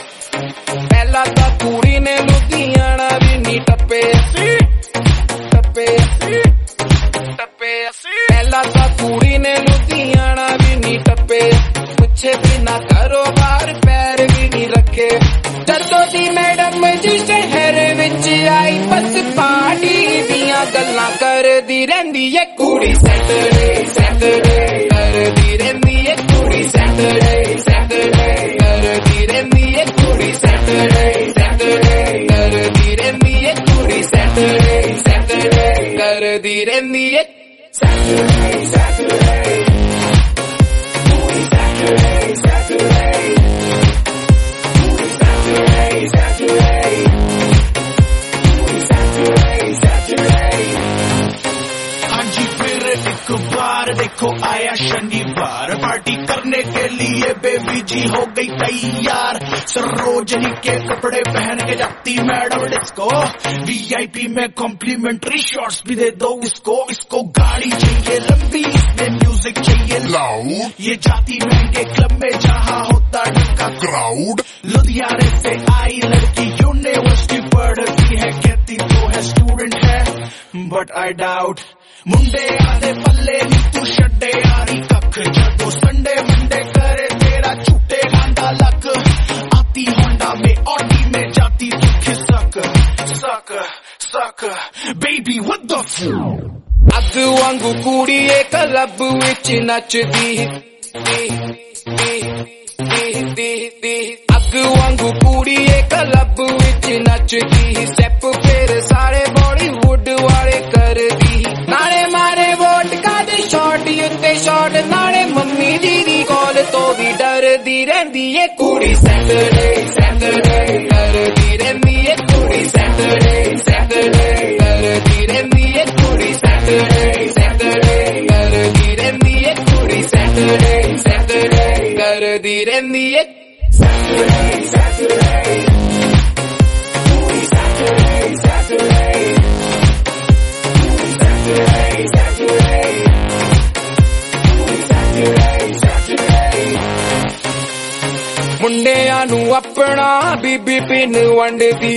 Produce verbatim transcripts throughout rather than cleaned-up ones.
पहला तो कुड़ी ने लुधियाना भी नी टप्पे टप्पे टप्पे पहला तो कुड़ी ने लुधियाना भी नी टप्पे पूछे बिना कारोबार पैर भी नी रखे जदों दी मैडम जी शहर विच आई बस पार्टी दियां गल्लां करदी रहिंदी है कुड़ी सैटरडे सैटरडे करदी रहिंदी है कुड़ी सैटरडे सैटरडे करदी रहिंदी है कुड़ी सैटरडे सैटरडे करदी रहिंदी है कुड़ी सैटरडे सैटरडे करदी रहिंदी है सैटरडे सैटरडे कुड़ी सैटरडे सैटरडे कुड़ी सैटरडे सैटरडे कुड़ी सैटरडे सैटरडे हाँ जी फिर एक बार देखो आया शनिवार पार्टी करने के लिए बेबी जी हो गई तैयार सरोजनी के कपड़े पहन के जाती मैडम डिस्को वीआईपी में कॉम्प्लीमेंट्री शॉट्स भी दे दो इसको इसको गाड़ी चाहिए लंबी इसमें म्यूजिक चाहिए लाउड ये जाती महंगे क्लब में जहाँ होता ढका क्राउड लुधियाने से आई लड़की यूनिवर्सिटी पढ़ती है कहती तो है स्टूडेंट है बट आई डाउट मुंडे आधे पल्ले नी तू छड्डे यारी कख जदों संडे मंडे करे तेरा छुट्टे गांदा लक आती होंडा में ऑडी में जाती तू खिसक सक सक बेबी व्हाट द फक अग वांगू कुड़ी एक क्लब विच नचदी अग वांगू कुड़ी एक क्लब विच नचदी स्टेप फिर सारे बॉलीवुड वाले करदी नाले मारे वोट का दे शॉट उत्ते शॉट नाले मम्मी जी दी कॉल तो भी डरदी रहिंदी है कुड़ी सैटरडे सैटरडे करदी रहिंदी है कुड़ी सैटरडे सैटरडे करदी रहिंदी है कुड़ी सैटरडे सैटरडे करदी रहिंदी है कुड़ी सैटरडे सैटरडे करदी रहिंदी है सैटरडे सैटरडे कुड़ी Saturday Saturday Saturday, Saturday, Saturday, Saturday. मुंडियां नू अपना बीबी पिन वंडदी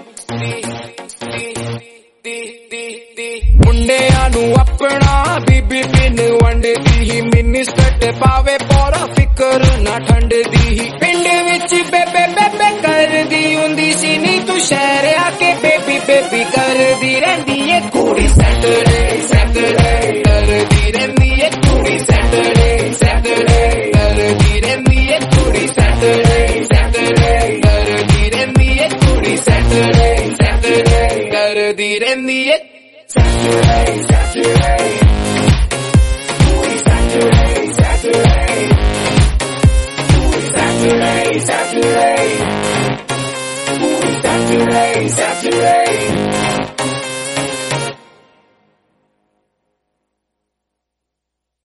मुंडियां नू अपना बीबी पिन वंडदी मिनिस्कट पावे पौरा फिकर ना ठंडदी पिंड विच बेबे बेबे करदी हुंदी सी नी तू शहर आके बेबी बेबी करदी रहिंदी है कुड़ी सैटरडे सैटरडे करदी रहिंदी है कुड़ी सैटरडे सैटरडे करदी रहिंदी है कुड़ी सैटरडे सैटरडे करदी रहिंदी है कुड़ी सैटरडे सैटरडे करदी रहिंदी है सैटरडे सैटरडे कुड़ी सैटरडे सैटरडे कुड़ी सैटरडे सैटरडे कुड़ी सैटरडे सैटरडे